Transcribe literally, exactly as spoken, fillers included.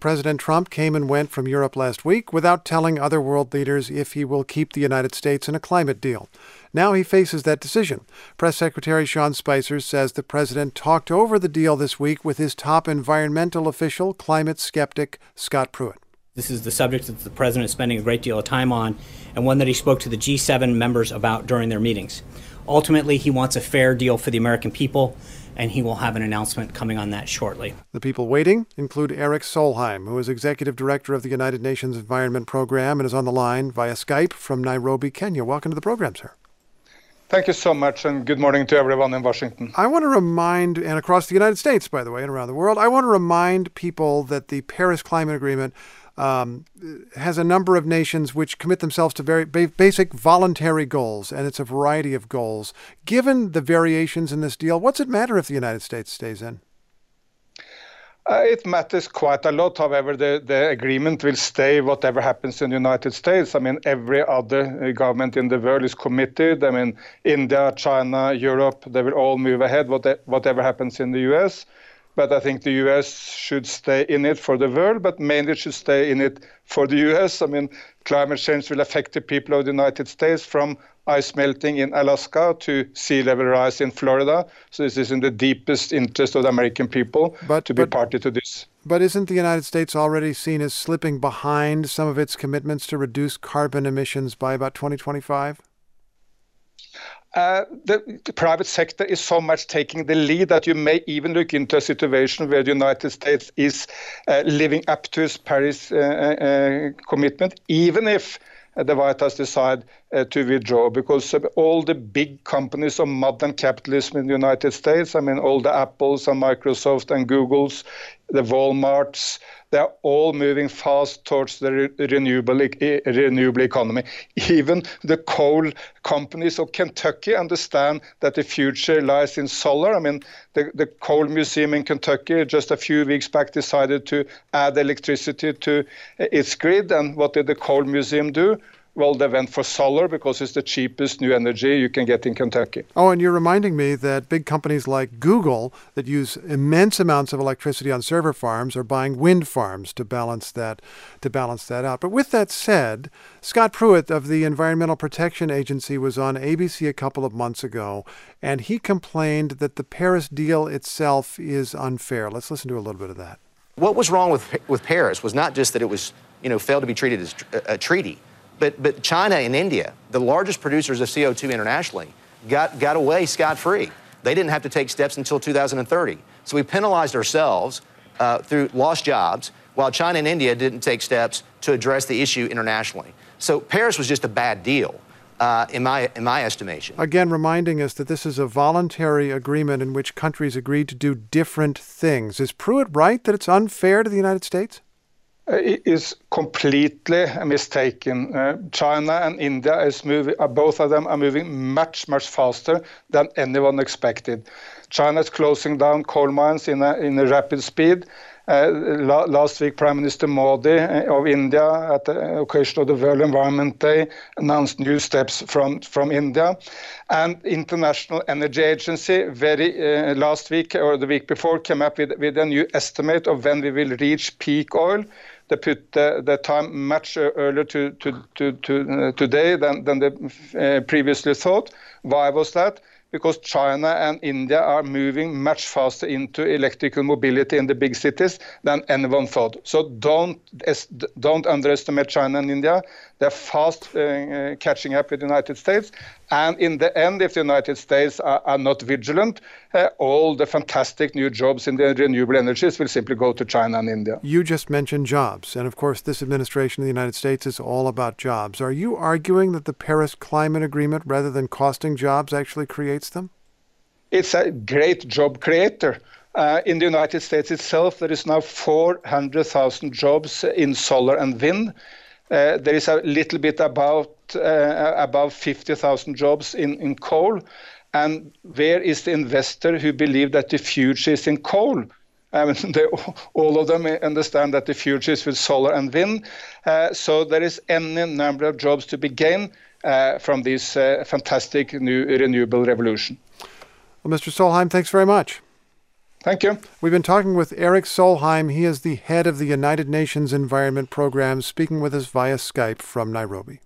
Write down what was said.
President Trump came and went from Europe last week without telling other world leaders if he will keep the United States in a climate deal. Now he faces that decision. Press Secretary Sean Spicer says the president talked over the deal this week with his top environmental official, climate skeptic Scott Pruitt. This is the subject that the president is spending a great deal of time on, and one that he spoke to the G seven members about during their meetings. Ultimately, he wants a fair deal for the American people, and he will have an announcement coming on that shortly. The people waiting include Eric Solheim, who is executive director of the United Nations Environment Program and is on the line via Skype from Nairobi, Kenya. Welcome to the program, sir. Thank you so much, and good morning to everyone in Washington. I want to remind, and across the United States, by the way, and around the world, I want to remind people that the Paris Climate Agreement um, has a number of nations which commit themselves to very ba- basic voluntary goals, and it's a variety of goals. Given the variations in this deal, what's it matter if the United States stays in? Uh, it matters quite a lot. However, the, the agreement will stay whatever happens in the United States. I mean, every other government in the world is committed. I mean, India, China, Europe, they will all move ahead, whatever happens in the U S. But I think the U S should stay in it for the world, but mainly should stay in it for the U S. I mean, climate change will affect the people of the United States from ice melting in Alaska to sea level rise in Florida. So this is in the deepest interest of the American people but, to be but, party to this. But isn't the United States already seen as slipping behind some of its commitments to reduce carbon emissions by about twenty twenty-five? Uh, the, the private sector is so much taking the lead that you may even look into a situation where the United States is uh, living up to its Paris uh, uh, commitment, even if uh, the White House decide uh, to withdraw, because uh, all the big companies of modern capitalism in the United States, I mean, all the Apples and Microsoft and Googles, the Walmarts, they're all moving fast towards the re- renewable, e- renewable economy. Even the coal companies of Kentucky understand that the future lies in solar. I mean, the, the coal museum in Kentucky just a few weeks back decided to add electricity to its grid. And what did the coal museum do? Well, they went for solar because it's the cheapest new energy you can get in Kentucky. Oh, and you're reminding me that big companies like Google that use immense amounts of electricity on server farms are buying wind farms to balance that to balance that out. But with that said, Scott Pruitt of the Environmental Protection Agency was on A B C a couple of months ago, and he complained that the Paris deal itself is unfair. Let's listen to a little bit of that. What was wrong with with Paris was not just that it was, you know, failed to be treated as a, a treaty. But but China and India, the largest producers of C O two internationally, got, got away scot-free. They didn't have to take steps until two thousand thirty. So we penalized ourselves uh, through lost jobs, while China and India didn't take steps to address the issue internationally. So Paris was just a bad deal, uh, in my in my estimation. Again, reminding us that this is a voluntary agreement in which countries agreed to do different things. Is Pruitt right that it's unfair to the United States? It is completely mistaken. Uh, China and India is moving, uh, both of them are moving much, much faster than anyone expected. China is closing down coal mines in a, in a rapid speed. Uh, la- last week, Prime Minister Modi uh, of India, at the occasion of the World Environment Day, announced new steps from, from India. And International Energy Agency, very uh, last week or the week before, came up with, with a new estimate of when we will reach peak oil. They put the, the time much earlier to, to, to, to uh, today than, than they uh, previously thought. Why was that? Because China and India are moving much faster into electrical mobility in the big cities than anyone thought. So don't don't underestimate China and India. They're fast uh, catching up with the United States. And in the end, if the United States are, are not vigilant, uh, all the fantastic new jobs in the renewable energies will simply go to China and India. You just mentioned jobs. And of course, this administration in the United States is all about jobs. Are you arguing that the Paris Climate Agreement, rather than costing jobs, actually creates them? It's a great job creator. Uh, in the United States itself, there is now four hundred thousand jobs in solar and wind. Uh, there is a little bit about uh, about fifty thousand jobs in, in coal. And where is the investor who believe that the future is in coal? I mean, they, all of them understand that the future is with solar and wind. Uh, so there is any number of jobs to be gained uh, from this uh, fantastic new renewable revolution. Well, Mister Solheim, thanks very much. Thank you. We've been talking with Erik Solheim. He is the head of the United Nations Environment Program, speaking with us via Skype from Nairobi.